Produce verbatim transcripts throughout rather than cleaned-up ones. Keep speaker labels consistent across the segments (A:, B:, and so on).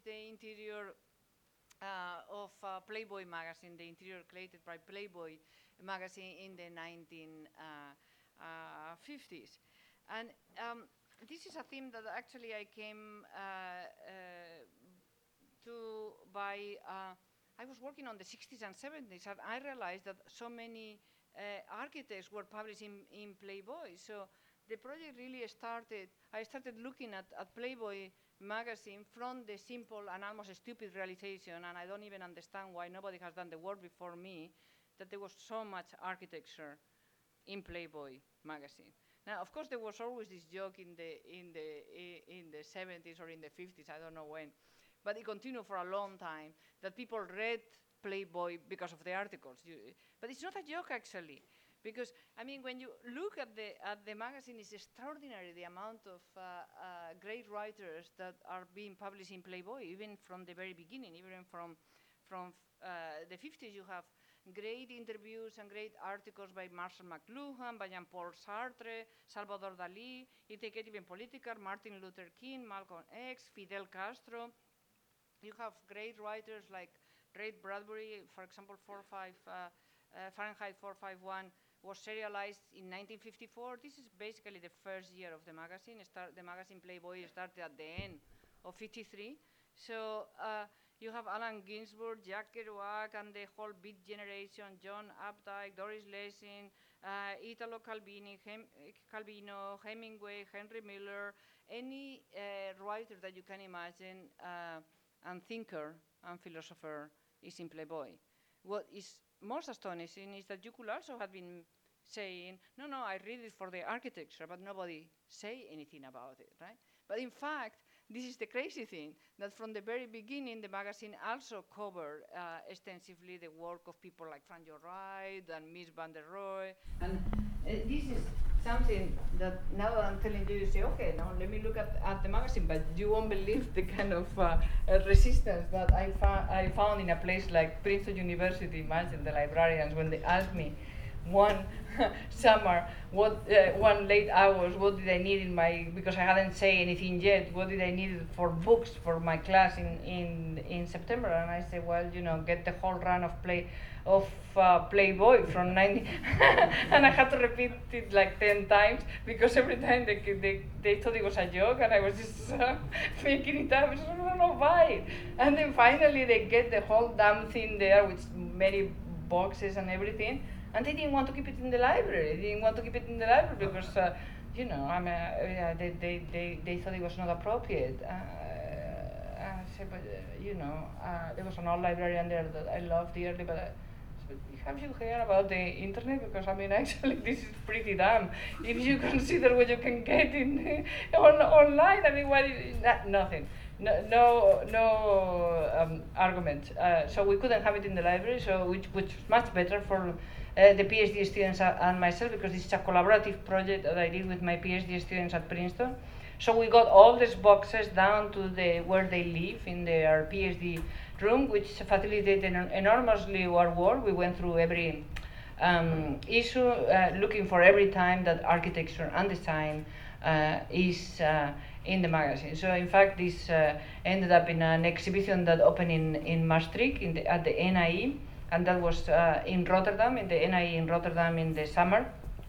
A: the interior uh, of uh, Playboy magazine, the interior created by Playboy magazine in the nineteen fifties. And um, this is a theme that actually I came uh, uh, to by, uh, I was working on the sixties and seventies, and I realized that so many uh, architects were publishing in Playboy. So the project really started, I started looking at, at Playboy magazine from the simple and almost stupid realization, and I don't even understand why nobody has done the work before me, that there was so much architecture in Playboy magazine. Now, of course, there was always this joke in the in the in the seventies or in the fifties, I don't know when, but it continued for a long time that people read Playboy because of the articles. You, but it's not a joke actually, because I mean, when you look at the at the magazine, it's extraordinary the amount of uh, uh, great writers that are being published in Playboy, even from the very beginning, even from from uh, the fifties. You have great interviews and great articles by Marshall McLuhan, by Jean-Paul Sartre, Salvador Dalí, you take it even political, Martin Luther King, Malcolm X, Fidel Castro. You have great writers like Ray Bradbury, for example, four five, uh, uh, Fahrenheit four fifty-one was serialized in nineteen fifty-four. This is basically the first year of the magazine. Start, the magazine Playboy started at the end of fifty-three. So uh, you have Allen Ginsberg, Jack Kerouac, and the whole Beat generation, John Updike, Doris Lessing, uh, Italo Calvini, Hem Calvino, Hemingway, Henry Miller, any uh, writer that you can imagine, uh, and thinker and philosopher is in Playboy. What is most astonishing is that you could also have been saying, no, no, I read it for the architecture, but nobody say anything about it, right? But in fact, this is the crazy thing, that from the very beginning, the magazine also covered uh, extensively the work of people like Frank Lloyd Wright and Mies van der Rohe. And uh, this is something that now that I'm telling you, you say, okay, now let me look at, at the magazine, but you won't believe the kind of uh, uh, resistance that I, I found in a place like Princeton University. Imagine the librarians when they asked me one summer, what uh, one late hours, what did I need in my, because I hadn't said anything yet, what did I need for books for my class in, in, in September? And I said, well, you know, get the whole run of play of uh, Playboy from ninety, and I had to repeat it like ten times, because every time they, they, they thought it was a joke, and I was just uh, making it up, I said, no, no, buy it. And then finally they get the whole damn thing there with many boxes and everything. And they didn't want to keep it in the library. They didn't want to keep it in the library because, uh, you know, I mean, uh, they, they, they, they thought it was not appropriate. Uh, I said, but, uh, you know, uh, there was an old librarian there that I loved dearly, but I said, have you heard about the internet? Because, I mean, actually, this is pretty dumb. If you consider what you can get in on, online, I mean, what is that? Nothing. No, no, no um, argument. Uh, so we couldn't have it in the library, so which, which was much better for uh, the PhD students and myself, because this is a collaborative project that I did with my PhD students at Princeton. So we got all these boxes down to the where they live in their PhD room, which facilitated en enormously our work. We went through every um, issue, uh, looking for every time that architecture and design uh, is uh, in the magazine. So in fact, this uh, ended up in an exhibition that opened in, in Maastricht in the, at the N I E, and that was uh, in Rotterdam, in the N I E in Rotterdam in the summer,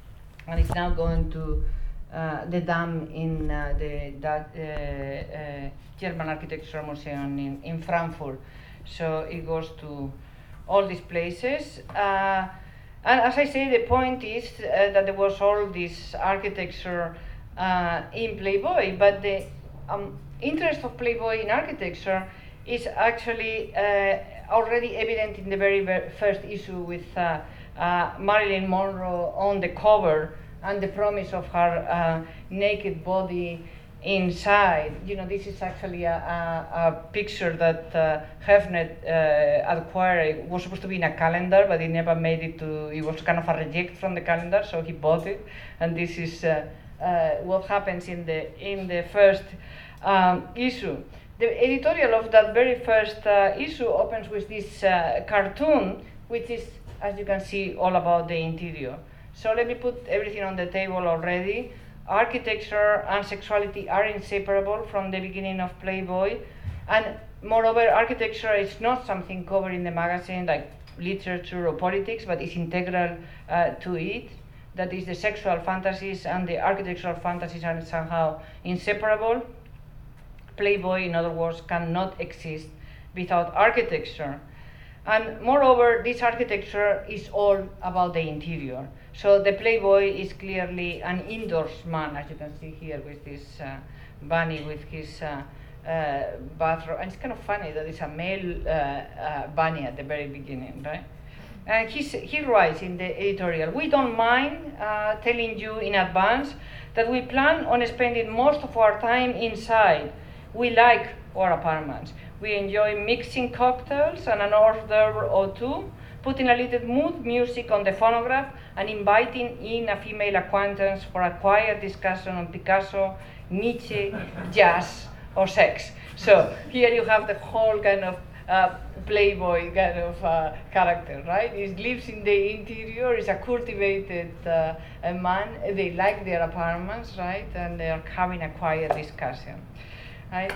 A: and it's now going to uh, the Dam in uh, the that, uh, uh, German Architectural Museum in, in Frankfurt. So it goes to all these places. Uh, and as I say, the point is uh, that there was all this architecture Uh, in Playboy, but the um, interest of Playboy in architecture is actually uh, already evident in the very, very first issue with uh, uh, Marilyn Monroe on the cover and the promise of her uh, naked body inside. You know, this is actually a, a, a picture that uh, Hefnet uh, acquired. It was supposed to be in a calendar, but it never made it to, it was kind of a reject from the calendar, so he bought it, and this is uh, Uh, what happens in the in the first um, issue. The editorial of that very first uh, issue opens with this uh, cartoon, which is, as you can see, all about the interior. So let me put everything on the table already. Architecture and sexuality are inseparable from the beginning of Playboy, and moreover, architecture is not something covered in the magazine like literature or politics, but it's integral uh, to it. That is, the sexual fantasies and the architectural fantasies are somehow inseparable. Playboy, in other words, cannot exist without architecture. And moreover, this architecture is all about the interior. So the Playboy is clearly an indoors man, as you can see here with this uh, bunny with his uh, uh, bathrobe. And it's kind of funny that it's a male uh, uh, bunny at the very beginning, right? And he's, he writes in the editorial, "We don't mind uh, telling you in advance that we plan on spending most of our time inside. We like our apartments. We enjoy mixing cocktails and an hors d'oeuvre or two, putting a little mood music on the phonograph, and inviting in a female acquaintance for a quiet discussion on Picasso, Nietzsche, jazz, or sex." So here you have the whole kind of uh, Playboy kind of uh, character, right? He lives in the interior, is a cultivated uh, a man. They like their apartments, right? And they are having a quiet discussion, right?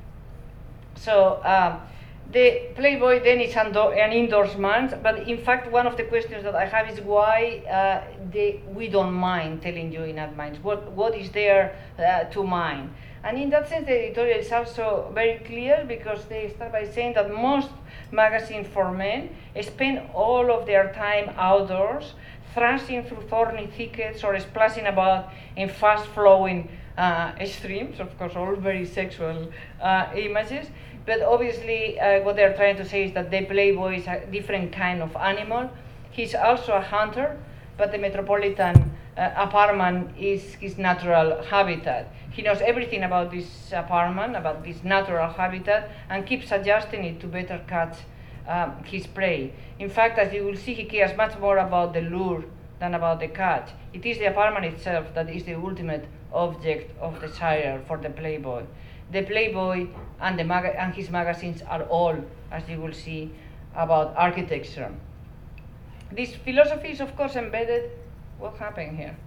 A: So um, the Playboy then is an indoors man, but in fact one of the questions that I have is why uh, they, we don't mind telling you in advance. What, what is there uh, to mind? And in that sense, the editorial is also very clear, because they start by saying that most magazines for men spend all of their time outdoors, thrashing through thorny thickets or splashing about in fast-flowing uh, streams, of course, all very sexual uh, images. But obviously, uh, what they're trying to say is that the Playboy is a different kind of animal. He's also a hunter, but the metropolitan uh, apartment is his natural habitat. He knows everything about this apartment, about this natural habitat, and keeps adjusting it to better catch um, his prey. In fact, as you will see, he cares much more about the lure than about the catch. It is the apartment itself that is the ultimate object of desire for the Playboy. The Playboy and, the maga and his magazines are all, as you will see, about architecture. This philosophy is, of course, embedded. What happened here?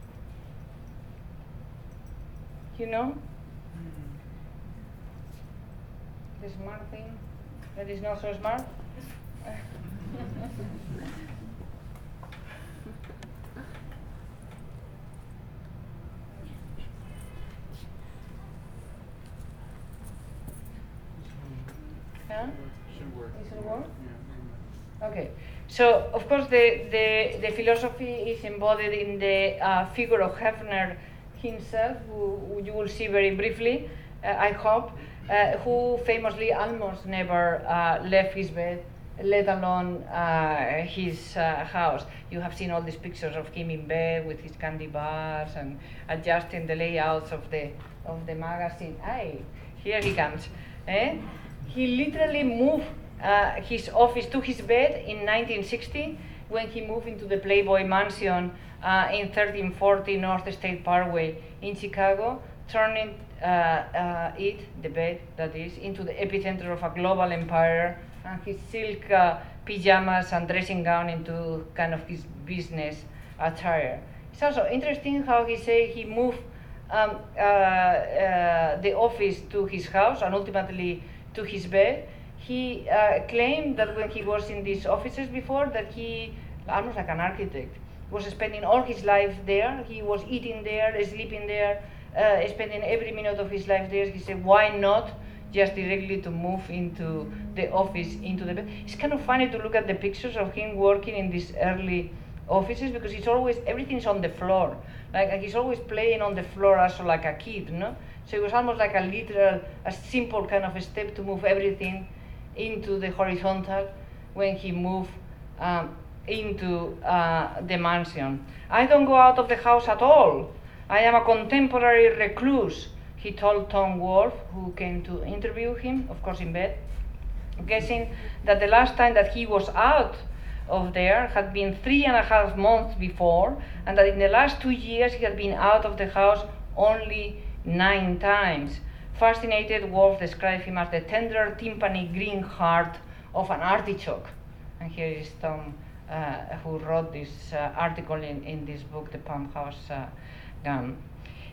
A: You know? The smart thing that is not so smart? Huh?
B: Should work.
A: Is it work?
B: Yeah.
A: Okay. So, of course, the, the, the philosophy is embodied in the uh, figure of Hefner himself, who, who you will see very briefly, uh, I hope, uh, who famously almost never uh, left his bed, let alone uh, his uh, house. You have seen all these pictures of him in bed with his candy bars and adjusting the layouts of the, of the magazine. Aye, here he comes. Eh? He literally moved uh, his office to his bed in nineteen sixty when he moved into the Playboy mansion uh, in thirteen forty North State Parkway in Chicago, turning uh, uh, it, the bed that is, into the epicenter of a global empire, and his silk uh, pajamas and dressing gown into kind of his business attire. It's also interesting how he say he moved um, uh, uh, the office to his house and ultimately to his bed. He uh, claimed that when he was in these offices before, that he, almost like an architect, was spending all his life there. He was eating there, sleeping there, uh, spending every minute of his life there. He said, why not just directly to move into the office, into the bed? It's kind of funny to look at the pictures of him working in these early offices, because it's always, everything's on the floor. Like, he's always playing on the floor also like a kid, no? So it was almost like a literal, a simple kind of a step to move everything into the horizontal when he moved um, into uh, the mansion. I don't go out of the house at all. I am a contemporary recluse, he told Tom Wolfe, who came to interview him, of course in bed, guessing that the last time that he was out of there had been three and a half months before, and that in the last two years he had been out of the house only nine times. Fascinated, Wolfe described him as the tender timpani green heart of an artichoke. And here is Tom, uh, who wrote this uh, article in, in this book, The Pump House uh, Gun.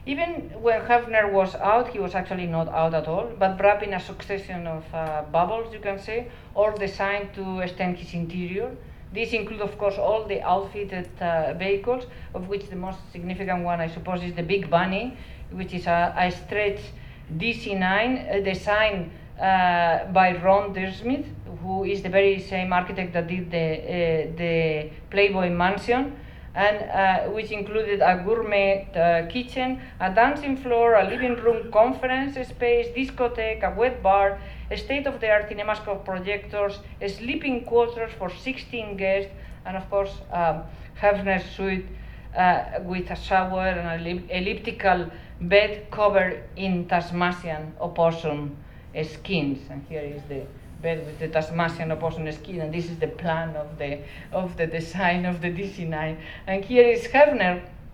A: Even when Hefner was out, he was actually not out at all, but wrapping a succession of uh, bubbles, you can say, all designed to extend his interior. These include, of course, all the outfitted uh, vehicles, of which the most significant one, I suppose, is the Big Bunny, which is a, a stretch D C nine uh, designed uh, by Ron Dersmith, who is the very same architect that did the, uh, the Playboy Mansion, and uh, which included a gourmet uh, kitchen, a dancing floor, a living room conference space, discotheque, a wet bar, a state-of-the-art cinemascope projectors, a sleeping quarters for sixteen guests, and of course, um, Hefner's suite uh, with a shower and an ellip elliptical bed covered in Tasmanian opossum skins. And here is the bed with the Tasmanian opossum skin, and this is the plan of the of the design of the D C nine. And here is Hefner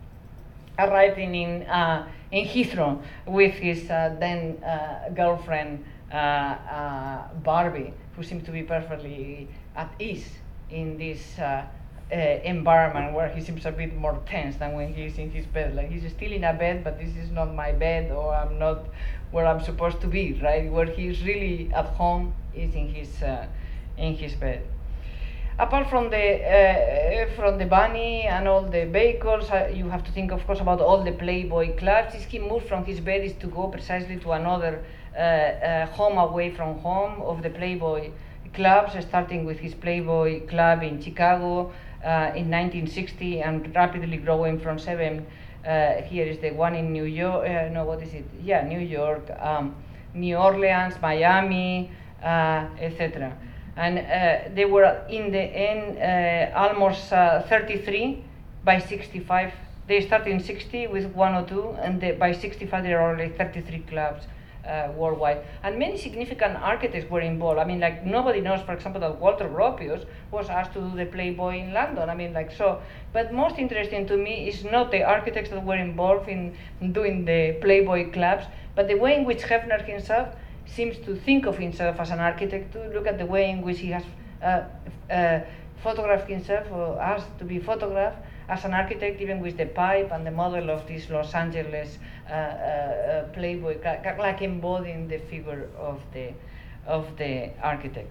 A: arriving in uh, in Heathrow with his uh, then uh, girlfriend uh, uh, Barbie, who seems to be perfectly at ease in this uh, uh, environment where he seems a bit more tense than when he's in his bed. Like he's still in a bed, but this is not my bed, or I'm not where I'm supposed to be, right? Where he's really at home is in his uh, in his bed. Apart from the uh, from the bunny and all the vehicles, uh, you have to think, of course, about all the Playboy clubs. As he moved from his bed is to go precisely to another uh, uh, home away from home of the Playboy clubs, starting with his Playboy club in Chicago uh, in nineteen sixty and rapidly growing from seven. Uh, here is the one in New York. Uh, no, what is it? Yeah, New York, um, New Orleans, Miami, uh, et cetera. And uh, they were in the end uh, almost uh, thirty-three by sixty-five. They started in sixty with one or two, and they, by sixty-five there are already thirty-three clubs uh, worldwide. And many significant architects were involved. I mean, like nobody knows, for example, that Walter Gropius was asked to do the Playboy in London. I mean, like so. But most interesting to me is not the architects that were involved in doing the Playboy clubs, but the way in which Hefner himself seems to think of himself as an architect, to look at the way in which he has uh, uh, photographed himself or asked to be photographed as an architect, even with the pipe and the model of this Los Angeles uh, uh, uh, Playboy, like embodying the figure of the, of the architect.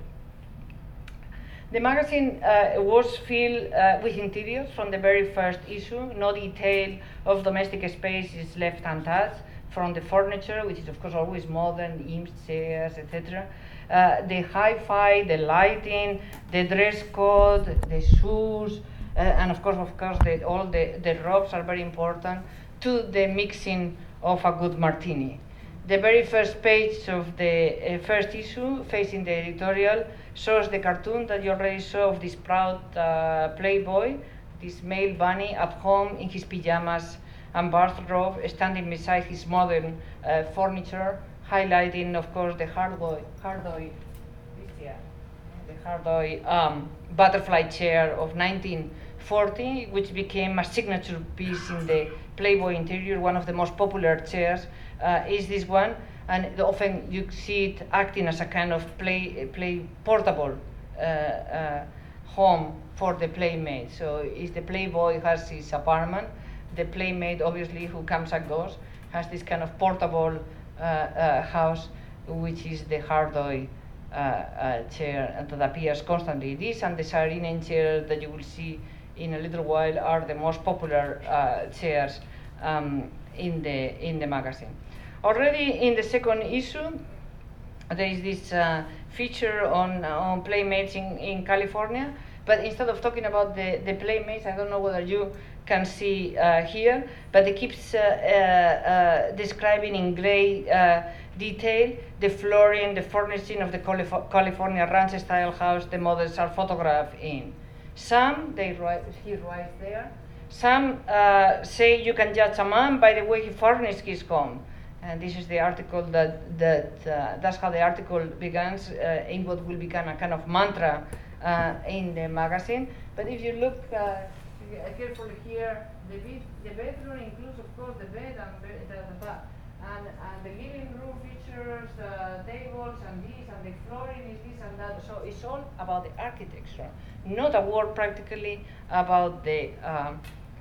A: The magazine uh, was filled uh, with interiors from the very first issue. No detail of domestic space is left untouched, from the furniture, which is of course always modern, Eames chairs, et cetera. Uh, the hi-fi, the lighting, the dress code, the shoes, uh, and of course, of course, the, all the, the robes are very important to the mixing of a good martini. The very first page of the uh, first issue, facing the editorial, shows the cartoon that you already saw of this proud uh, Playboy, this male bunny at home in his pajamas and bathrobe, standing beside his modern uh, furniture, highlighting, of course, the Hardoi, Hardoi, yeah, the Hardoi um, butterfly chair of nineteen forty, which became a signature piece in the Playboy interior. One of the most popular chairs uh, is this one, and often you see it acting as a kind of play, play portable uh, uh, home for the playmate. So if the Playboy has his apartment, the playmate, obviously, who comes and goes, has this kind of portable uh, uh, house, which is the Hardoi uh, uh, chair, and that appears constantly. This and the Saarinen chair that you will see in a little while are the most popular uh, chairs um, in the in the magazine. Already in the second issue, there is this uh, feature on on playmates in, in California. But instead of talking about the the playmates, I don't know whether you can see uh, here, but it keeps uh, uh, uh, describing in gray uh, detail the flooring, the furnishing of the Calif California ranch-style house the models are photographed in. Some, they write, he writes there, some uh, say you can judge a man by the way he furnished his home. And this is the article that, that uh, that's how the article begins uh, in what will become a kind of mantra uh, in the magazine. But if you look uh, carefully here, the, bed, the bedroom includes, of course, the bed and the, the, the, and, and the living room features uh, tables and this, and the flooring is this and that. So it's all about the architecture, not a word practically about the um,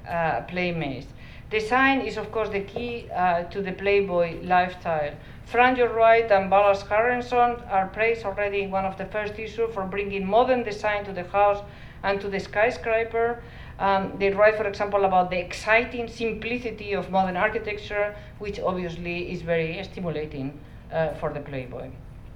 A: uh, playmates. Design is, of course, the key uh, to the Playboy lifestyle. Frank Lloyd Wright and Wallace Harrelson are praised already in one of the first issues for bringing modern design to the house and to the skyscraper. Um, they write, for example, about the exciting simplicity of modern architecture, which obviously is very stimulating uh, for the Playboy.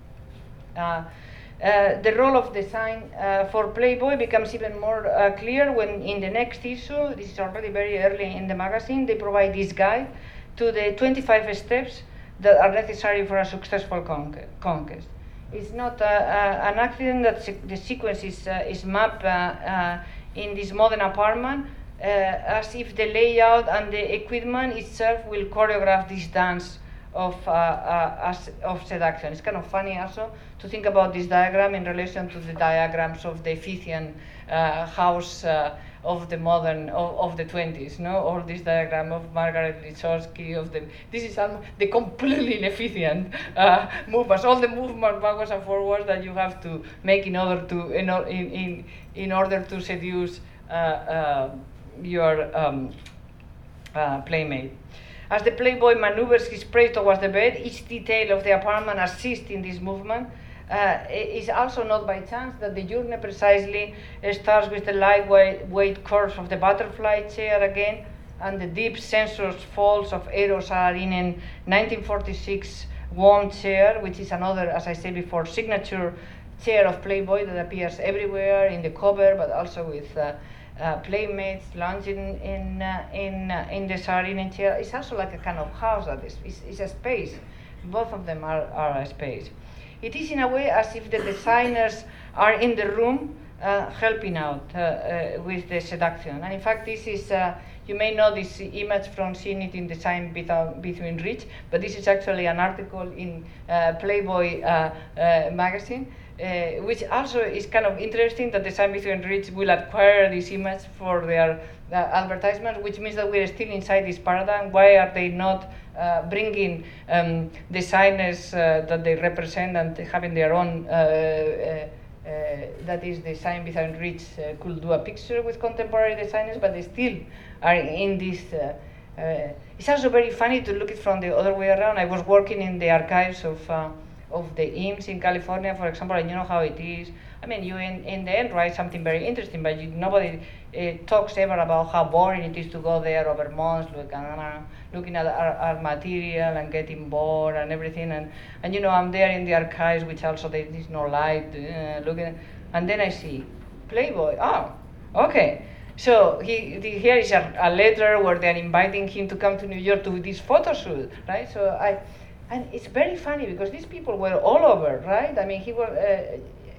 A: Uh, Uh, the role of design uh, for Playboy becomes even more uh, clear when in the next issue, this is already very early in the magazine, they provide this guide to the twenty-five steps that are necessary for a successful conque conquest. It's not uh, uh, an accident that se the sequence is, uh, is mapped uh, uh, in this modern apartment uh, as if the layout and the equipment itself will choreograph this dance of, uh, uh, as, of seduction. It's kind of funny also to think about this diagram in relation to the diagrams of the Ephesian uh, house uh, of the modern, of, of the twenties, no? All this diagram of Margaret Lichowski, of the, this is um, the completely inefficient uh, movements, all the movement backwards and forwards that you have to make in order to, in, in, in order to seduce uh, uh, your um, uh, playmate. As the Playboy maneuvers his prey towards the bed, each detail of the apartment assists in this movement. Uh, it is also not by chance that the journey precisely uh, starts with the lightweight curves of the butterfly chair again, and the deep sensuous folds of Eros Saarinen nineteen forty-six warm chair, which is another, as I said before, signature chair of Playboy that appears everywhere in the cover, but also with uh, uh, playmates lounging in uh, in uh, in the Saarinen chair. It's also like a kind of house that is it's, it's a space. Both of them are, are a space. It is in a way as if the designers are in the room uh, helping out uh, uh, with the seduction. And in fact, this is, uh, you may know this image from seeing it in Design Between Rich, but this is actually an article in uh, Playboy uh, uh, magazine, uh, which also is kind of interesting that Design Between Rich will acquire this image for their uh, advertisement, which means that we're still inside this paradigm. Why are they not Uh, bringing um, designers uh, that they represent and having their own, uh, uh, uh, that is, Design Between Rich uh, could do a picture with contemporary designers, but they still are in this. Uh, uh, it's also very funny to look it from the other way around. I was working in the archives of, uh, of the I M S S in California, for example, and you know how it is. I mean, you in, in the end write something very interesting, but you, nobody uh, talks ever about how boring it is to go there over months, look, uh, looking at our, our material and getting bored and everything. And, and you know, I'm there in the archives, which also there is no light, uh, looking, and then I see Playboy. Oh, okay. So he, the, here is a, a letter where they're inviting him to come to New York to this photo shoot, right? So I, and it's very funny because these people were all over, right? I mean, he was. Uh,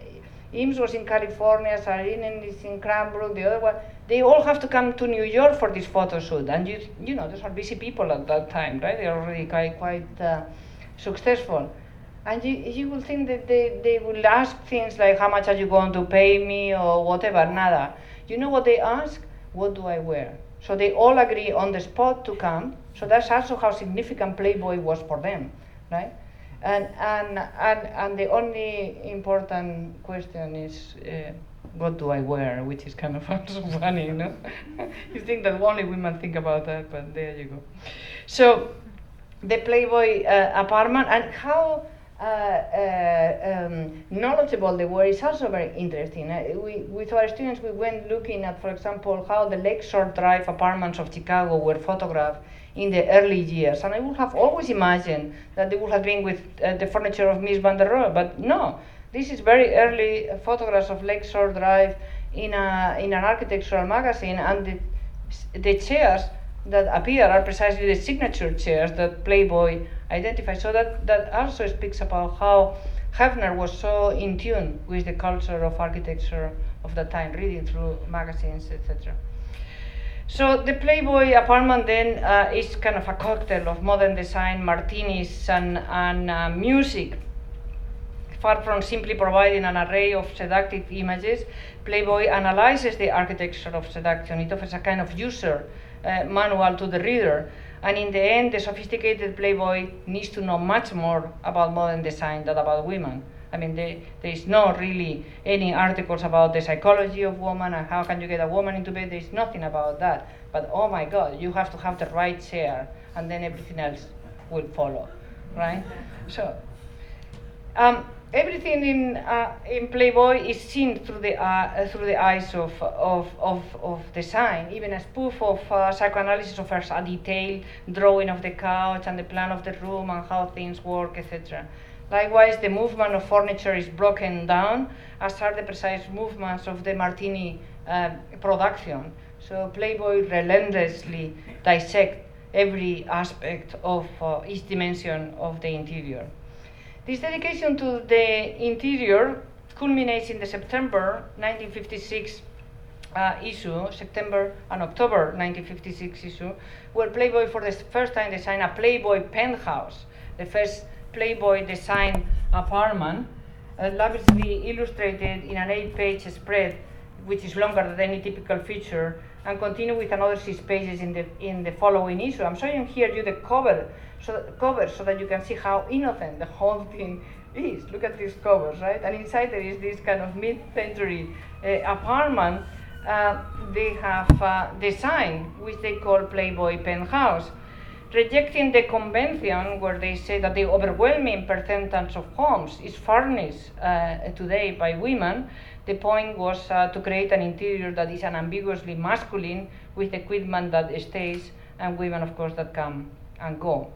A: I M S S was in California, Saarinen is in Cranbrook, the other one. They all have to come to New York for this photo shoot. And you, you know, those are busy people at that time, right? They're already quite, quite uh, successful. And you, you will think that they, they will ask things like, how much are you going to pay me or whatever, nada. You know what they ask? What do I wear? So they all agree on the spot to come. So that's also how significant Playboy was for them, right? And, and, and, and the only important question is, uh, what do I wear? Which is kind of also funny, you know? You think that only women think about that, but there you go. So, the Playboy uh, apartment and how uh, uh, um, knowledgeable they were is also very interesting. Uh, we, with our students, we went looking at, for example, how the Lakeshore Drive apartments of Chicago were photographed in the early years, and I would have always imagined that they would have been with uh, the furniture of Mies van der Rohe, but no. This is very early uh, photographs of Lakeshore Drive in a in an architectural magazine, and the, the chairs that appear are precisely the signature chairs that Playboy identifies. So that, that also speaks about how Hefner was so in tune with the culture of architecture of the time, reading through magazines, et cetera. So the Playboy apartment then uh, is kind of a cocktail of modern design, martinis, and, and uh, music. Far from simply providing an array of seductive images, Playboy analyzes the architecture of seduction. It offers a kind of user uh, manual to the reader. And in the end, the sophisticated Playboy needs to know much more about modern design than about women.
C: I mean, they, there is not really any articles about the psychology of woman and how can you get a woman into bed. There is nothing about that. But oh my God, you have to have the right chair, and then everything else will follow, right? So. Um, Everything in uh, in Playboy is seen through the uh, through the eyes of of of, of design. Even a spoof of uh, psychoanalysis offers a detailed drawing of the couch and the plan of the room and how things work, et cetera. Likewise, the movement of furniture is broken down, as are the precise movements of the Martini uh, production. So Playboy relentlessly dissects every aspect of uh, each dimension of the interior. This dedication to the interior culminates in the September nineteen fifty-six uh, issue, September and October nineteen fifty-six issue, where Playboy for the first time designed a Playboy penthouse, the first Playboy designed apartment, uh, lavishly illustrated in an eight-page spread, which is longer than any typical feature, and continue with another six pages in the in the following issue. I'm showing here you the cover, so that, cover so that you can see how innocent the whole thing is. Look at these covers, right? And inside there is this kind of mid-century uh, apartment uh, they have uh, designed, which they call Playboy penthouse, rejecting the convention where they say that the overwhelming percentage of homes is furnished uh, today by women. The point was uh, to create an interior that is unambiguously masculine, with equipment that stays, and women, of course, that come and go.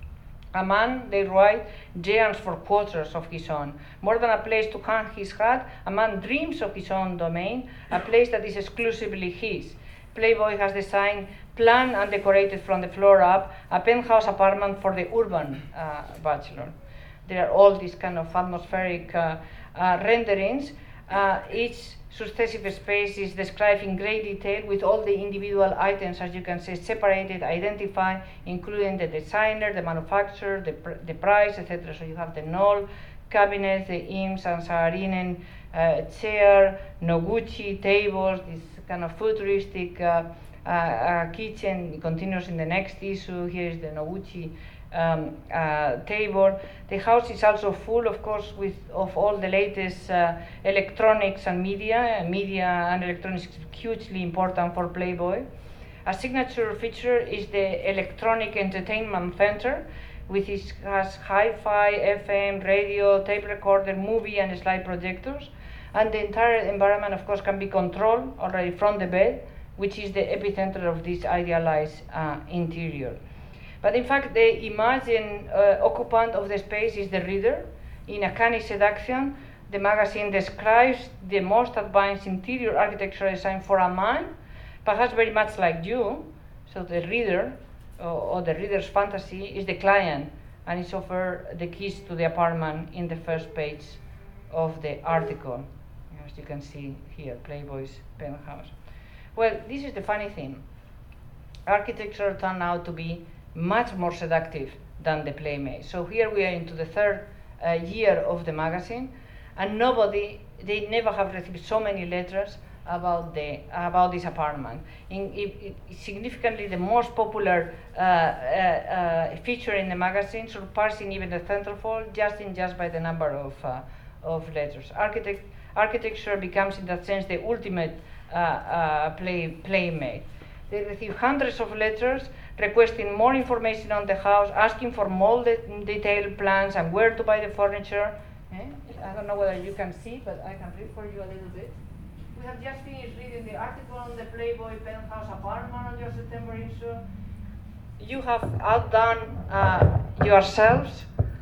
C: A man, they write, yearns for quarters of his own. More than a place to hang his hat, a man dreams of his own domain, a place that is exclusively his. Playboy has designed, planned and decorated from the floor up a penthouse apartment for the urban uh, bachelor. There are all these kind of atmospheric uh, uh, renderings. Uh, each successive space is described in great detail with all the individual items, as you can see, separated, identified, including the designer, the manufacturer, the, pr the price, et cetera. So you have the Knoll cabinets, the Eames and Saarinen uh, chair, Noguchi tables, this kind of futuristic uh, uh, uh, kitchen. It continues in the next issue. Here is the Noguchi um, uh, table. The house is also full, of course, with of all the latest uh, electronics and media. Uh, media and electronics is hugely important for Playboy. A signature feature is the electronic entertainment center, which is, has hi-fi, F M, radio, tape recorder, movie, and slide projectors. And the entire environment, of course, can be controlled already from the bed, which is the epicenter of this idealized uh, interior. But in fact, the imagined uh, occupant of the space is the reader. In A Canny Seduction, the magazine describes the most advanced interior architecture design for a man, perhaps very much like you. So the reader, or, or the reader's fantasy, is the client, and is offered the keys to the apartment in the first page of the article. As you can see here, Playboy's penthouse. Well, this is the funny thing. Architecture turned out to be much more seductive than the Playmate. So here we are into the third uh, year of the magazine, and nobody, they never have received so many letters about the about this apartment. In, it, it, significantly, the most popular uh, uh, uh, feature in the magazine, surpassing even the centerfold, just in just by the number of uh, of letters. Architect, architecture becomes, in that sense, the ultimate uh, uh, play playmate. They receive hundreds of letters requesting more information on the house, asking for more de detailed plans and where to buy the furniture. Eh? I don't know whether you can see, but I can read for you a little bit. We have just finished reading the article on the Playboy penthouse apartment on your September issue. You have outdone uh, yourselves.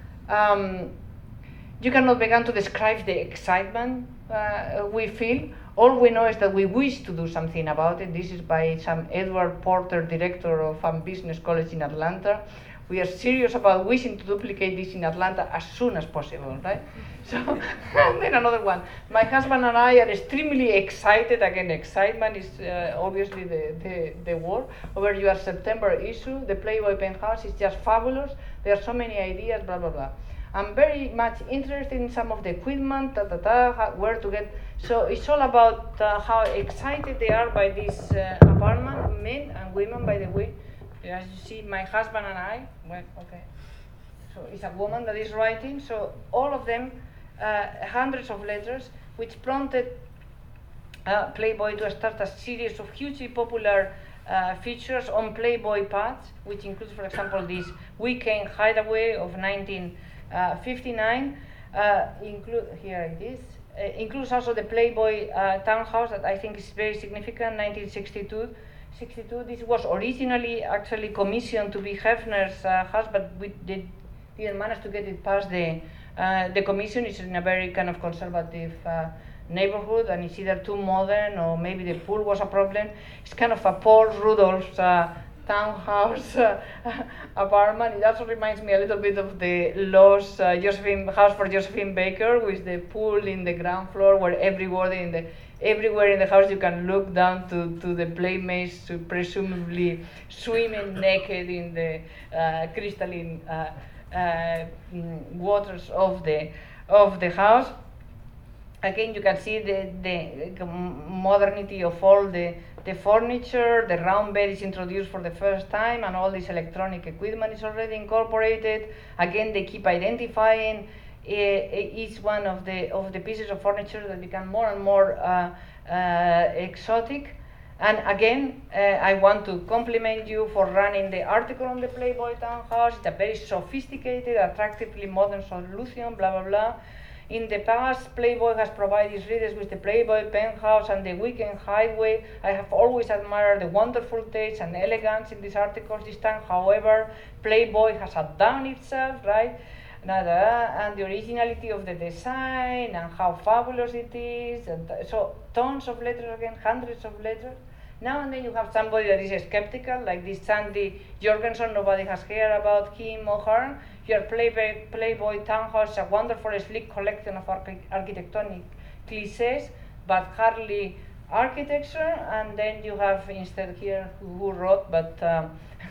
C: Um, you cannot begin to describe the excitement uh, we feel. All we know is that we wish to do something about it. This is by some Edward Porter, director of a business college in Atlanta. We are serious about wishing to duplicate this in Atlanta as soon as possible, right? So, and then another one. My husband and I are extremely excited. Again, excitement is uh, obviously the, the, the word. Over your September issue, the Playboy penthouse is just fabulous. There are so many ideas, blah, blah, blah. I'm very much interested in some of the equipment, ta, ta, ta, how, where to get. So it's all about uh, how excited they are by this uh, apartment, men and women, by the way. As you see, my husband and I, well, okay. So it's a woman that is writing, so all of them uh, hundreds of letters, which prompted uh, Playboy to start a series of hugely popular uh, features on Playboy pads, which includes, for example, this Weekend Hideaway of nineteen fifty-nine. Uh, include here it is. Uh, includes also the Playboy uh, townhouse that I think is very significant, nineteen sixty-two. sixty-two. This was originally actually commissioned to be Hefner's uh, house, but we did, didn't manage to get it past the uh, the commission. It's in a very kind of conservative uh, neighborhood, and it's either too modern or maybe the pool was a problem. It's kind of a Paul Rudolph's uh, townhouse uh, apartment. It also reminds me a little bit of the Lowe's uh, Josephine house for Josephine Baker, with the pool in the ground floor, where everybody in the everywhere in the house you can look down to, to the playmates, to presumably swimming naked in the uh, crystalline uh, uh, waters of the of the house. Again, you can see the, the modernity of all the, the furniture. The round bed is introduced for the first time, and all this electronic equipment is already incorporated. Again, they keep identifying uh, each one of the of the pieces of furniture that become more and more uh, uh, exotic. And again, uh, I want to compliment you for running the article on the Playboy townhouse. It's a very sophisticated, attractively modern solution, blah, blah, blah. In the past, Playboy has provided its readers with the Playboy Penthouse and the Weekend Hideaway. I have always admired the wonderful taste and elegance in these articles. This time, however, Playboy has outdone itself, right? And the originality of the design and how fabulous it is. And so, tons of letters again, hundreds of letters. Now and then you have somebody that is skeptical, like this Sandy Jorgensen. Nobody has heard about him or her. Your Playboy, Playboy townhouse is a wonderful, sleek collection of arch architectonic cliches, but hardly architecture. And then you have instead here who wrote, but um,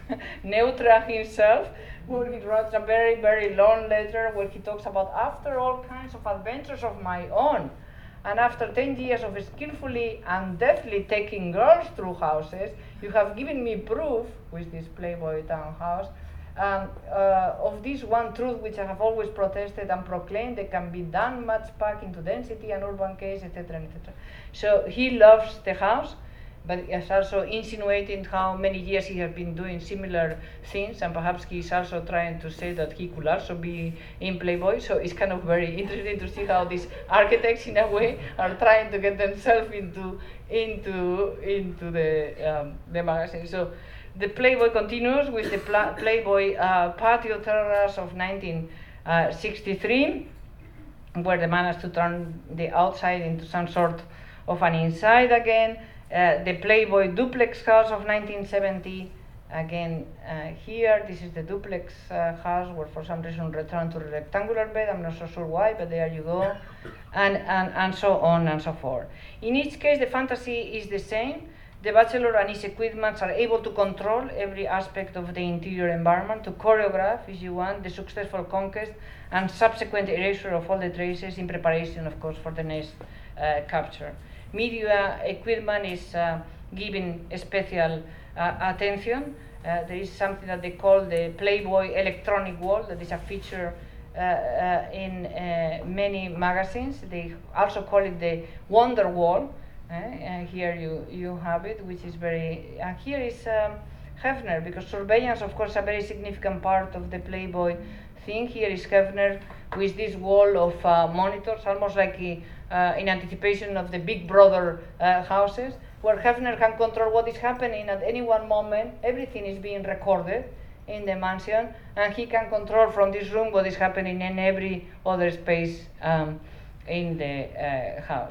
C: Neutra himself, where he wrote a very, very long letter where he talks about, after all kinds of adventures of my own, and after ten years of skillfully and deftly taking girls through houses, you have given me proof, with this Playboy townhouse, um, uh, of this one truth which I have always protested and proclaimed: they can be done much back into density and urban case, et cetera, et cetera. So he loves the house, but he is also insinuating how many years he has been doing similar things, and perhaps he is also trying to say that he could also be in Playboy. So it's kind of very interesting to see how these architects, in a way, are trying to get themselves into into into the um, the magazine. So the Playboy continues with the pla Playboy uh, patio terrace of nineteen sixty-three, where they managed to turn the outside into some sort of an inside again. Uh, the Playboy duplex house of nineteen seventy, again uh, here, this is the duplex uh, house, where for some reason returned to a rectangular bed. I'm not so sure why, but there you go, and, and, and so on and so forth. In each case, the fantasy is the same. The bachelor and his equipment are able to control every aspect of the interior environment, to choreograph, if you want, the successful conquest and subsequent erasure of all the traces in preparation, of course, for the next uh, capture. Media equipment is uh, given special uh, attention. Uh, there is something that they call the Playboy electronic wall, that is a feature uh, uh, in uh, many magazines. They also call it the Wonder Wall. Uh, and here you, you have it, which is very, and here is um, Hefner, because surveillance, of course, is a very significant part of the Playboy thing. Here is Hefner with this wall of uh, monitors, almost like a, uh, in anticipation of the Big Brother uh, houses, where Hefner can control what is happening at any one moment. Everything is being recorded in the mansion, and he can control from this room what is happening in every other space um, in the uh, house.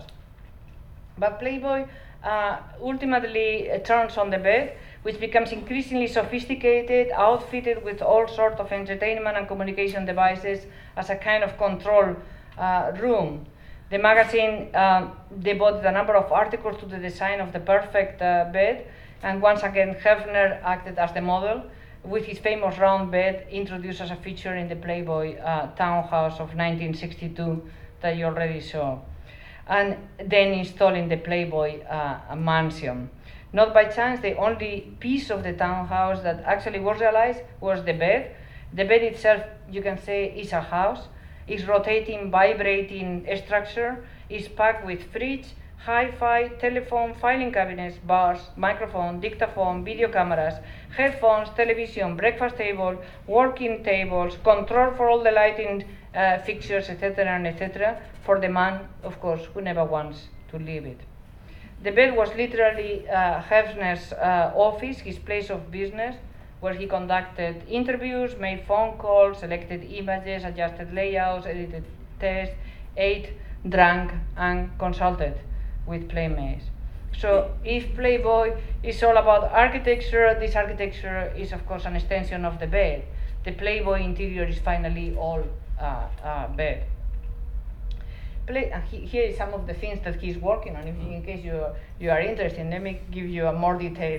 C: But Playboy uh, ultimately uh, turns on the bed, which becomes increasingly sophisticated, outfitted with all sorts of entertainment and communication devices as a kind of control uh, room. The magazine uh, devoted a number of articles to the design of the perfect uh, bed, and once again Hefner acted as the model, with his famous round bed introduced as a feature in the Playboy uh, townhouse of nineteen sixty-two that you already saw, and then installed in the Playboy uh, mansion. Not by chance, the only piece of the townhouse that actually was realized was the bed. The bed itself, you can say, is a house. Its rotating, vibrating structure is packed with fridge, hi-fi, telephone, filing cabinets, bars, microphone, dictaphone, video cameras, headphones, television, breakfast table, working tables, control for all the lighting uh, fixtures, et cetera, and et cetera, for the man, of course, who never wants to leave it. The bed was literally uh, Hefner's uh, office, his place of business, where he conducted interviews, made phone calls, selected images, adjusted layouts, edited tests, ate, drank, and consulted with playmates. So if Playboy is all about architecture, this architecture is of course an extension of the bed. The Playboy interior is finally all uh, uh, bed. Play, uh, he, here is some of the things that he's working on. If you, in case you you are interested, let me give you a more detail.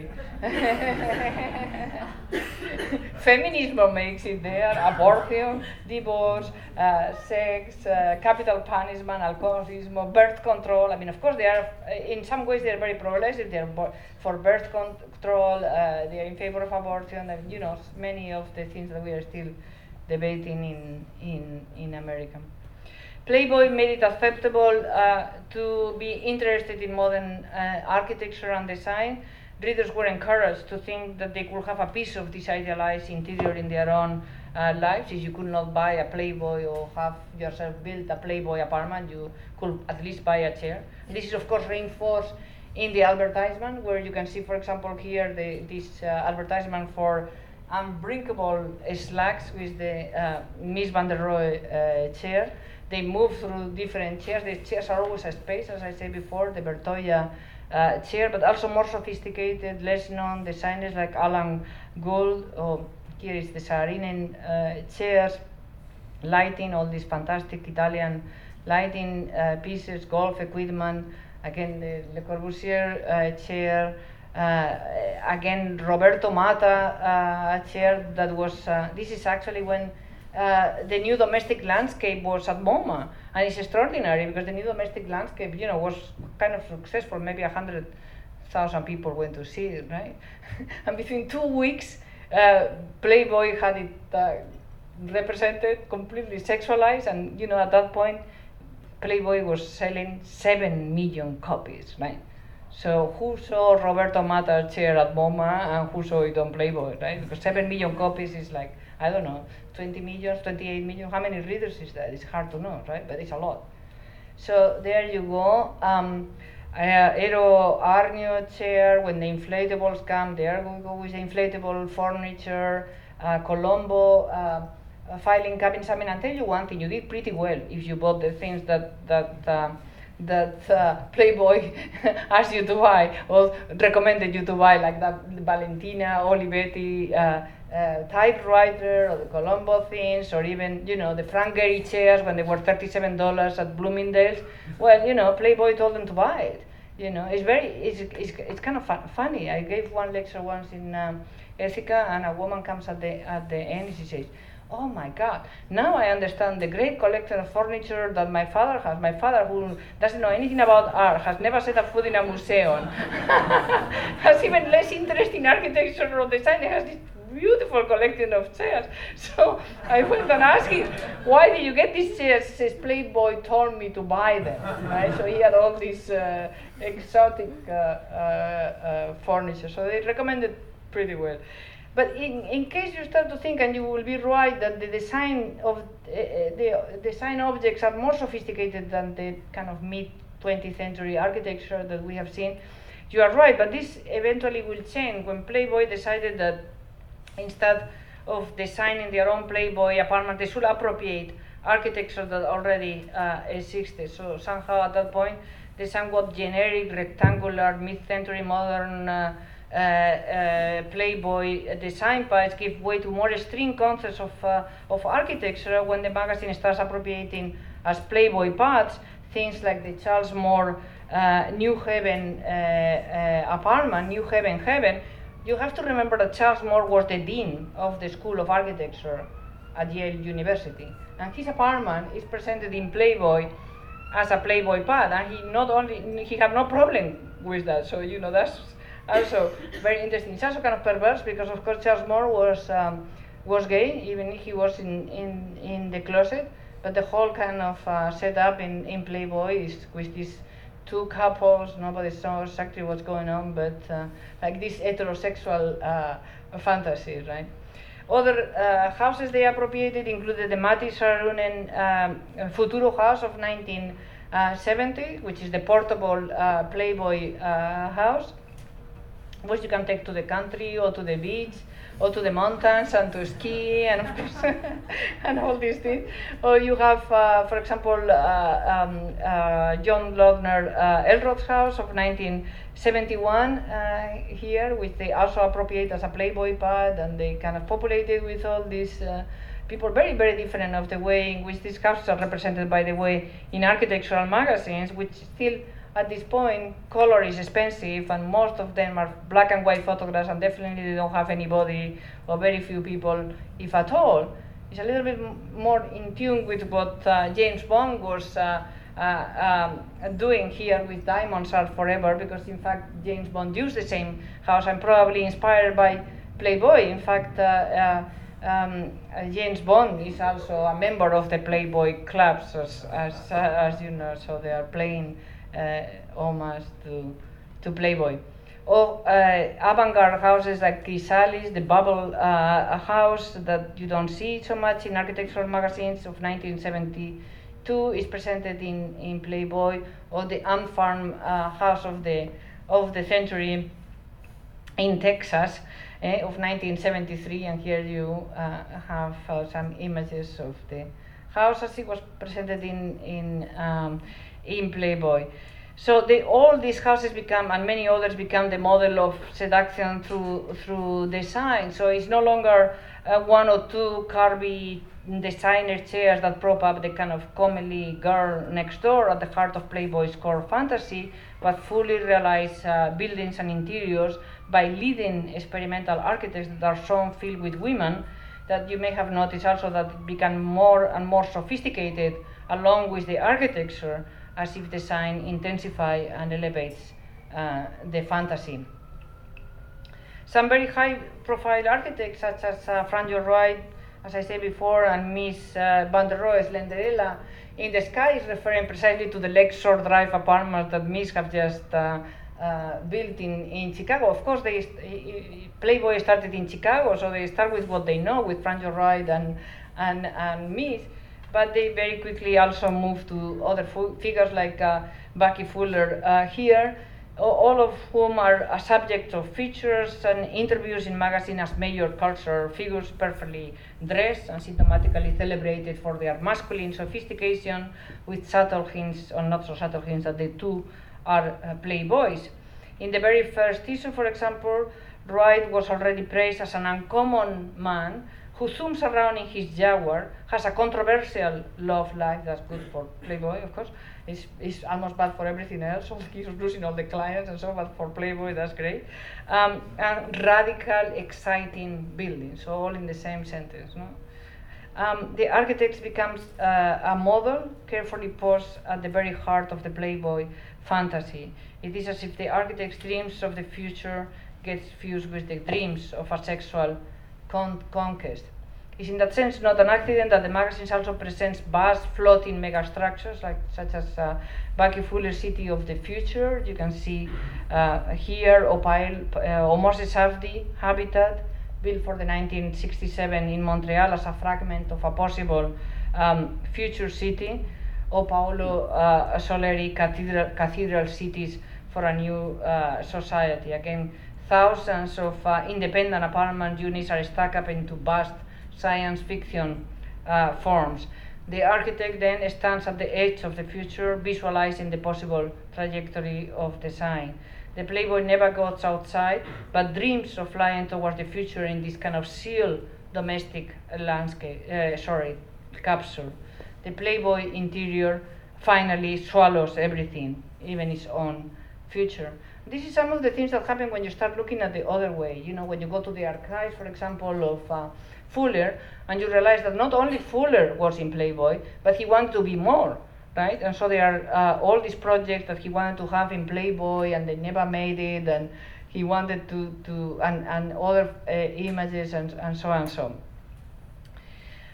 C: Feminism makes it there: abortion, divorce, uh, sex, uh, capital punishment, alcoholism, birth control. I mean, of course, they are in some ways they are very progressive. They are bo- for birth control. Uh, they are in favor of abortion. And, you know, many of the things that we are still debating in in in America. Playboy made it acceptable uh, to be interested in modern uh, architecture and design. Readers were encouraged to think that they could have a piece of this idealized interior in their own uh, lives. If you could not buy a Playboy or have yourself built a Playboy apartment, you could at least buy a chair. This is of course reinforced in the advertisement, where you can see, for example, here the, this uh, advertisement for unbreakable slacks with the uh, Miss Van der Rohe uh, chair. They move through different chairs. The chairs are always a space, as I said before, the Bertoia uh, chair, but also more sophisticated, less known designers like Alan Gould, or here is the Saarinen uh, chairs, lighting, all these fantastic Italian lighting uh, pieces, golf equipment, again the Le Corbusier uh, chair, uh, again Roberto Mata uh, chair that was, uh, this is actually when Uh, the new domestic landscape was at MoMA, and it's extraordinary because the new domestic landscape, you know, was kind of successful. Maybe a hundred thousand people went to see it, right? And between two weeks, uh, Playboy had it uh, represented, completely sexualized, and you know, at that point, Playboy was selling seven million copies, right? So who saw Roberto Mata's chair at MoMA and who saw it on Playboy, right? Because seven million copies is like, I don't know, twenty million, twenty-eight million. How many readers is that? It's hard to know, right? But it's a lot. So there you go. Um, uh, Eero Aarnio chair, when the inflatables come, there we go with the inflatable furniture. Uh, Colombo uh, uh, filing cabinets. I mean, I'll tell you one thing, you did pretty well if you bought the things that, that uh, that uh, Playboy asked you to buy or recommended you to buy, like the Valentina Olivetti uh, uh, typewriter or the Colombo things, or even, you know, the Frank Gehry chairs when they were thirty-seven dollars at Bloomingdale's. Well, you know, Playboy told them to buy it. You know, it's very, it's, it's, it's kind of fun, funny. I gave one lecture once in um, Ethica, and a woman comes at the, at the end and she says, oh my God, now I understand the great collection of furniture that my father has. My father, who doesn't know anything about art, has never set up foot in a museum, has even less interest in architecture or design, he has this beautiful collection of chairs. So I went and asked him, why did you get these chairs? He says, Playboy told me to buy them, right? So he had all this uh, exotic uh, uh, uh, furniture, so they recommended pretty well. But in, in case you start to think, and you will be right, that the design of uh, the design objects are more sophisticated than the kind of mid twentieth century architecture that we have seen, you are right. But this eventually will change when Playboy decided that instead of designing their own Playboy apartment, they should appropriate architecture that already uh, existed. So somehow at that point, the somewhat generic, rectangular, mid-century modern uh, Uh, uh, Playboy design parts give way to more extreme concepts of, uh, of architecture when the magazine starts appropriating as Playboy parts things like the Charles Moore uh, New Haven uh, uh, apartment, New Haven Heaven. You have to remember that Charles Moore was the dean of the School of Architecture at Yale University, and his apartment is presented in Playboy as a Playboy pad, and he not only he had no problem with that. So you know that's also very interesting. It's also kind of perverse because, of course, Charles Moore was um, was gay, even if he was in, in, in the closet. but the whole kind of uh, setup in, in Playboy is with these two couples. Nobody knows exactly what's going on, but uh, like this heterosexual uh, fantasy, right? Other uh, houses they appropriated included the Matti Saarinen um, Futuro house of nineteen seventy, which is the portable uh, Playboy uh, house, which you can take to the country or to the beach or to the mountains and to ski and of course and all these things. Or you have, uh, for example, uh, um, uh, John Lautner uh, Elrod's house of nineteen seventy-one uh, here, which they also appropriate as a Playboy pad, and they kind of populated with all these uh, people, very, very different of the way in which these houses are represented, by the way, in architectural magazines, which still at this point, color is expensive, and most of them are black and white photographs, and definitely they don't have anybody or very few people, if at all. It's a little bit m more in tune with what uh, James Bond was uh, uh, um, doing here with Diamonds Are Forever, because in fact James Bond used the same house and probably inspired by Playboy. In fact, uh, uh, um, uh, James Bond is also a member of the Playboy clubs, as, as, uh, as you know, so they are playing Uh, homage to, to Playboy. Or uh, avant-garde houses like Chrysalis, the bubble uh, house that you don't see so much in architectural magazines of nineteen seventy-two is presented in, in Playboy, or the Ant Farm uh, house of the, of the century in Texas eh, of nineteen seventy-three, and here you uh, have uh, some images of the house as it was presented in, in um, in Playboy. So they, all these houses become, and many others become, the model of seduction through through design. So it's no longer uh, one or two curvy designer chairs that prop up the kind of comely girl next door at the heart of Playboy's core fantasy, but fully realized uh, buildings and interiors by leading experimental architects that are shown filled with women, that you may have noticed also that it become more and more sophisticated along with the architecture, as if design intensifies and elevates uh, the fantasy. Some very high-profile architects, such as uh, Frank Lloyd Wright, as I said before, and Miss uh, Van der Rohe Slenderella in the Sky, is referring precisely to the Lakeshore Drive apartments that Miss have just uh, uh, built in, in Chicago. Of course, they st Playboy started in Chicago, so they start with what they know, with Frank Lloyd Wright and, and, and Miss. But they very quickly also moved to other figures like uh, Bucky Fuller uh, here, all of whom are a subject of features and interviews in magazines as major cultural figures, perfectly dressed and symptomatically celebrated for their masculine sophistication, with subtle hints, or not so subtle hints, that they too are uh, playboys. In the very first issue, for example, Wright was already praised as an uncommon man who zooms around in his Jaguar, has a controversial love life. That's good for Playboy, of course. It's, it's almost bad for everything else, so he's losing all the clients and so on, but for Playboy, that's great. Um, and radical, exciting buildings, so all in the same sentence. No? Um, the architect becomes uh, a model carefully posed at the very heart of the Playboy fantasy. It is as if the architect's dreams of the future gets fused with the dreams of a sexual Con conquest. It's in that sense not an accident that the magazines also presents vast floating megastructures, like such as uh, Bucky Fuller's City of the Future. You can see uh, here Opile, uh, Moses Safdie habitat, built for the nineteen sixty-seven in Montreal as a fragment of a possible um, future city, or Paolo uh, Soleri cathedral, cathedral cities for a new uh, society. Again, thousands of uh, independent apartment units are stacked up into vast science fiction uh, forms. The architect then stands at the edge of the future, visualizing the possible trajectory of design. The Playboy never goes outside, but dreams of flying towards the future in this kind of sealed domestic landscape, uh, sorry, capsule. The Playboy interior finally swallows everything, even its own future. This is some of the things that happen when you start looking at the other way. You know, when you go to the archives, for example, of uh, Fuller, and you realize that not only Fuller was in Playboy, but he wanted to be more, right? And so there are uh, all these projects that he wanted to have in Playboy, and they never made it, and he wanted to, to and, and other uh, images, and, and so on and so on.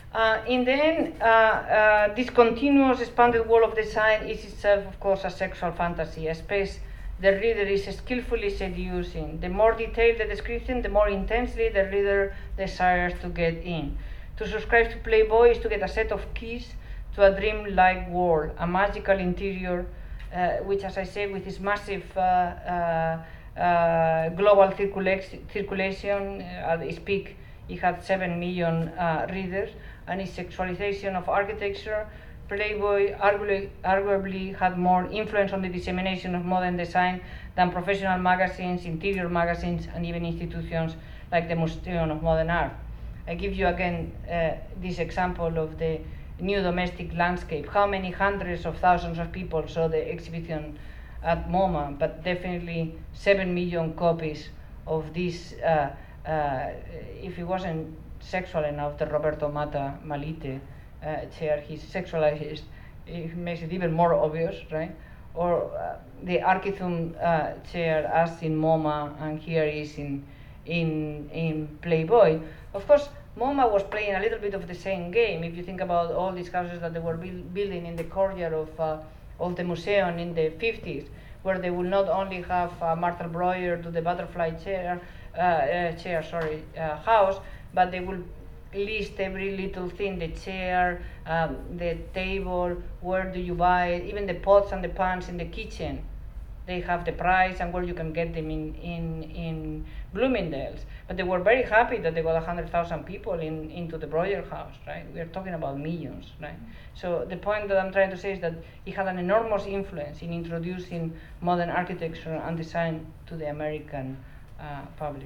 C: Uh, in the end, uh, uh, this continuous expanded world of design is itself, of course, a sexual fantasy, a space the reader is skillfully seducing. The more detailed the description, the more intensely the reader desires to get in. To subscribe to Playboy is to get a set of keys to a dream-like world, a magical interior, uh, which, as I said, with its massive uh, uh, uh, global circula circulation, uh, at its peak, it had seven million uh, readers, and its sexualization of architecture, Playboy arguably, arguably had more influence on the dissemination of modern design than professional magazines, interior magazines, and even institutions like the Museum of Modern Art. I give you again uh, this example of the new domestic landscape. How many hundreds of thousands of people saw the exhibition at MoMA, but definitely seven million copies of this, uh, uh, if it wasn't sexual enough, the Roberto Mata Malite uh, chair, he's sexualized, it makes it even more obvious, right? Or uh, the Archithum uh, chair as in MoMA, and here is in, in, in Playboy. Of course, MoMA was playing a little bit of the same game. If you think about all these houses that they were build, building in the courtyard of, uh, of the museum in the fifties, where they will not only have uh, Martha Breuer to the butterfly chair, uh, uh, chair sorry, uh, house, but they will list every little thing, the chair, um, the table, where do you buy it, even the pots and the pans in the kitchen. They have the price and where you can get them in, in, in Bloomingdale's. But they were very happy that they got one hundred thousand people in, into the Breuer house, right? We are talking about millions, right? So the point that I'm trying to say is that it had an enormous influence in introducing modern architecture and design to the American uh, public.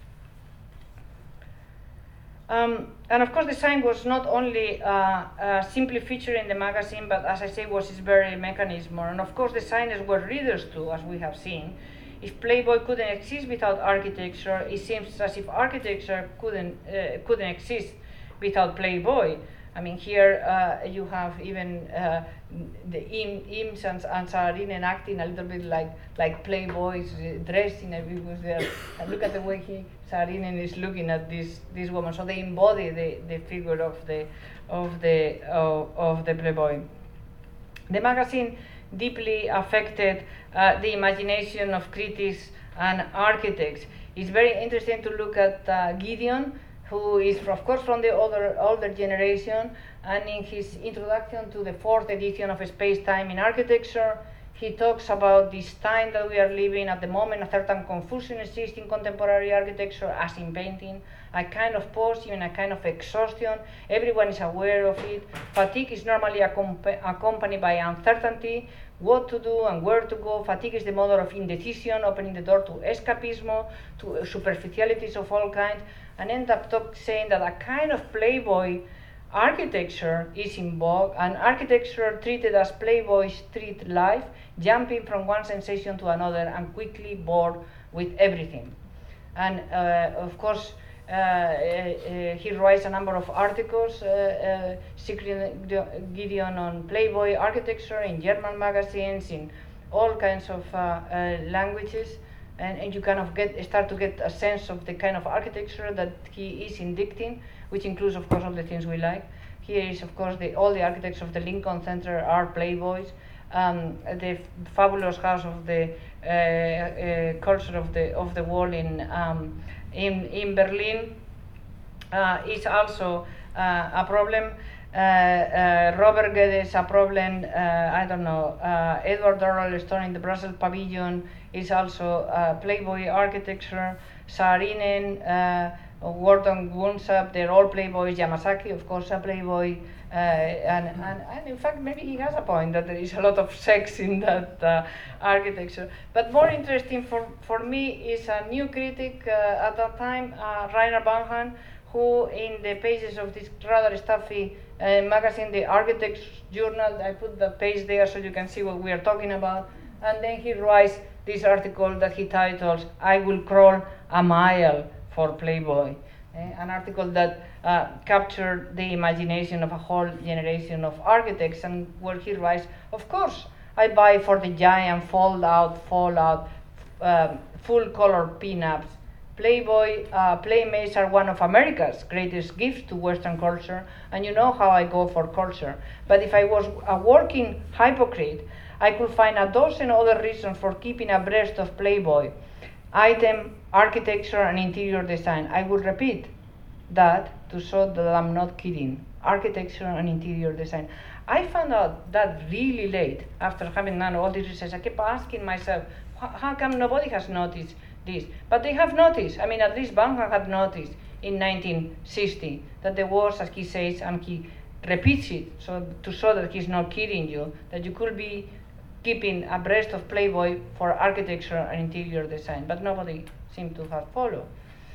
C: Um, and of course, design was not only uh, uh, simply featured in the magazine, but as I say, was its very mechanism. And of course, designers were readers too, as we have seen. If Playboy couldn't exist without architecture, it seems as if architecture couldn't uh, couldn't exist without Playboy. I mean, here uh, you have even uh, the Im, Ims and, and Saarinen acting a little bit like like Playboys, uh, dressing because they're. And look at the way he Saarinen is looking at this this woman. So they embody the, the figure of the of the uh, of the Playboy. The magazine deeply affected uh, the imagination of critics and architects. It's very interesting to look at uh, Gideon, who is, of course, from the older, older generation, and in his introduction to the fourth edition of Space-Time in Architecture, he talks about this time that we are living at the moment. A certain confusion exists in contemporary architecture, as in painting, a kind of pause, even a kind of exhaustion. Everyone is aware of it. Fatigue is normally accomp- accompanied by uncertainty, what to do and where to go. Fatigue is the mother of indecision, opening the door to escapismo, to uh, superficialities of all kinds, and end up talk, saying that a kind of Playboy architecture is in vogue, and architecture treated as Playboys treat life, jumping from one sensation to another and quickly bored with everything. And uh, of course, uh, uh, uh, he writes a number of articles, uh, uh, Gideon on Playboy architecture in German magazines, in all kinds of uh, uh, languages, and, and you kind of get start to get a sense of the kind of architecture that he is indicting, which includes, of course, all the things we like. Here is, of course, the, all the architects of the Lincoln Center are Playboys. Um, the fabulous house of the uh, uh, culture of the of the wall in um, in in Berlin uh, is also uh, a problem. Uh, uh, Robert Guedes a problem. Uh, I don't know. Uh, Edward Dorrell Stone in the Brussels Pavilion is also uh, Playboy architecture. Saarinen, uh, Gordon Wunsap, they're all Playboys. Yamasaki, of course, a Playboy. Uh, and, and, and in fact, maybe he has a point that there is a lot of sex in that uh, architecture. But more interesting for, for me is a new critic uh, at that time, uh, Rainer Banhahn, who in the pages of this rather stuffy uh, magazine, the Architects Journal, I put the page there so you can see what we are talking about. And then he writes this article that he titles, "I Will Crawl a Mile for Playboy." Uh, an article that uh, captured the imagination of a whole generation of architects, and where he writes, "Of course, I buy for the giant fold-out, fold-out, um, full-color pinups Playboy uh, Playmates are one of America's greatest gifts to Western culture, and you know how I go for culture. But if I was a working hypocrite, I could find a dozen other reasons for keeping abreast of Playboy: item, architecture, and interior design. I will repeat that to show that I'm not kidding. Architecture and interior design. I found out that really late after having done all this research. I kept asking myself, how come nobody has noticed this? But they have noticed. I mean, at least Banha had noticed in nineteen sixty that there was, as he says, and he repeats it so to show that he's not kidding you, that you could be keeping abreast of Playboy for architecture and interior design. But nobody seemed to have followed.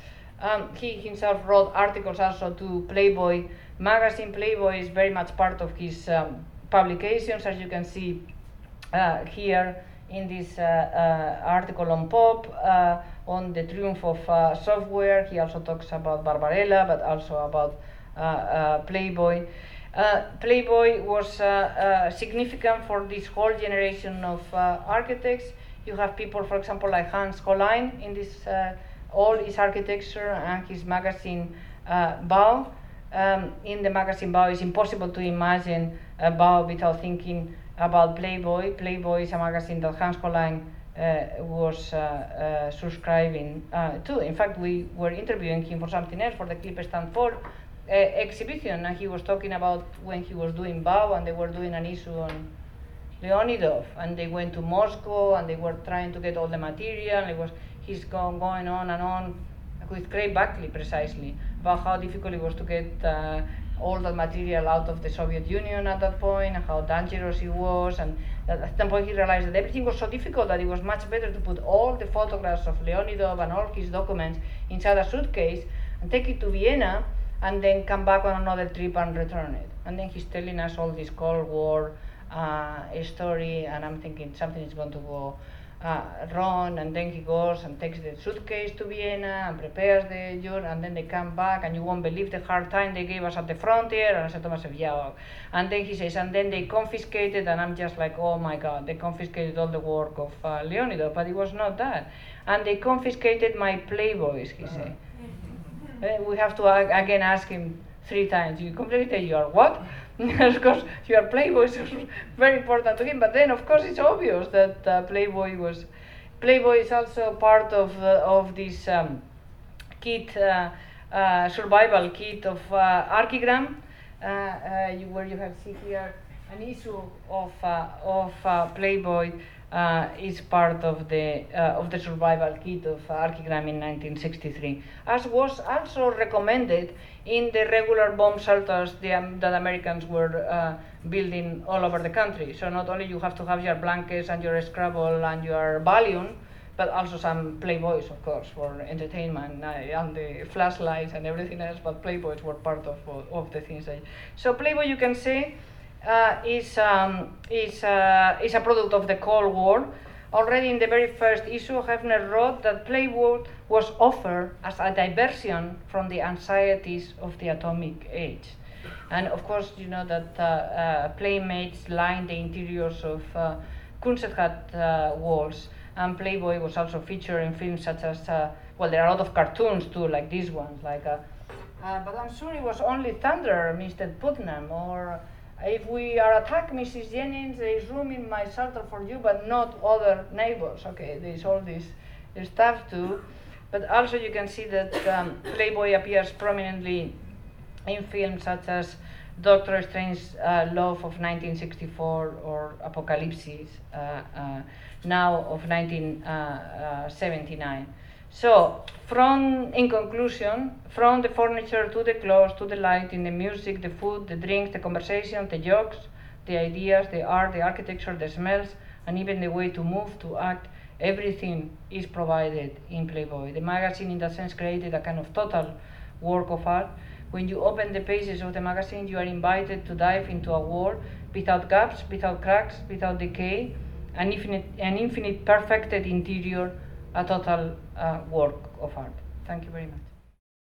C: Um, he himself wrote articles also to Playboy magazine. Playboy is very much part of his um, publications, as you can see uh, here in this uh, uh, article on Pop, uh, on the triumph of uh, software. He also talks about Barbarella, but also about uh, uh, Playboy. Uh, Playboy was uh, uh, significant for this whole generation of uh, architects. You have people, for example, like Hans Hollein in this uh, all his architecture and his magazine uh, Bau. Um, in the magazine Bau, it's impossible to imagine uh, Bau without thinking about Playboy. Playboy is a magazine that Hans Hollein uh, was uh, uh, subscribing uh, to. In fact, we were interviewing him for something else, for the Clip Stand four uh, exhibition, and he was talking about when he was doing Bau, and they were doing an issue on Leonidov, and they went to Moscow, and they were trying to get all the material. It was he's go, going on and on with Craig Buckley precisely about how difficult it was to get uh, all that material out of the Soviet Union at that point, and how dangerous it was, and at that point he realized that everything was so difficult that it was much better to put all the photographs of Leonidov and all his documents inside a suitcase and take it to Vienna and then come back on another trip and return it. And then he's telling us all this Cold War uh, story, and I'm thinking something is going to go uh, wrong, and then he goes and takes the suitcase to Vienna and prepares the journey, and then they come back, and you won't believe the hard time they gave us at the frontier. And I said to myself, yeah. And then he says, and then they confiscated, and I'm just like, oh my God, they confiscated all the work of uh, Leonidov, but it was not that. And they confiscated my Playboys, he said. Uh, we have to uh, again ask him three times, you completely, you are what? Of course, your Playboy is very important to him, but then of course it's obvious that uh, Playboy was, Playboy is also part of uh, of this um, kit, uh, uh, survival kit of uh, Archigram, uh, uh, you, where you have see here an issue of uh, of uh, Playboy uh, is part of the uh, of the survival kit of Archigram in nineteen sixty-three, as was also recommended in the regular bomb shelters the, um, that Americans were uh, building all over the country. So not only you have to have your blankets and your Scrabble and your Valium, but also some Playboys, of course, for entertainment, uh, and the flashlights and everything else, but Playboys were part of, of the things. That, so Playboy, you can say, uh, is, um, is, uh, is a product of the Cold War. Already in the very first issue, Hefner wrote that Playboy was offered as a diversion from the anxieties of the atomic age. And of course, you know that uh, uh, Playmates lined the interiors of uh, Kunststadt uh, walls, and Playboy was also featured in films such as, uh, well, there are a lot of cartoons too, like these ones, like, uh, uh, but I'm sure it was only Thunder, Mister Putnam, or if we are attacked, Missus Jennings, there is room in my shelter for you, but not other neighbors. Okay, there is all this stuff too. But also you can see that um, Playboy appears prominently in films such as Doctor Strange's uh, Love of nineteen sixty-four or Apocalypse uh, uh, Now of nineteen seventy-nine. So, from, in conclusion, from the furniture to the clothes, to the lighting, the music, the food, the drinks, the conversation, the jokes, the ideas, the art, the architecture, the smells, and even the way to move, to act, everything is provided in Playboy. The magazine, in that sense, created a kind of total work of art. When you open the pages of the magazine, you are invited to dive into a world without gaps, without cracks, without decay, an infinite, an infinite perfected interior, a total uh, work of art. Thank you very much.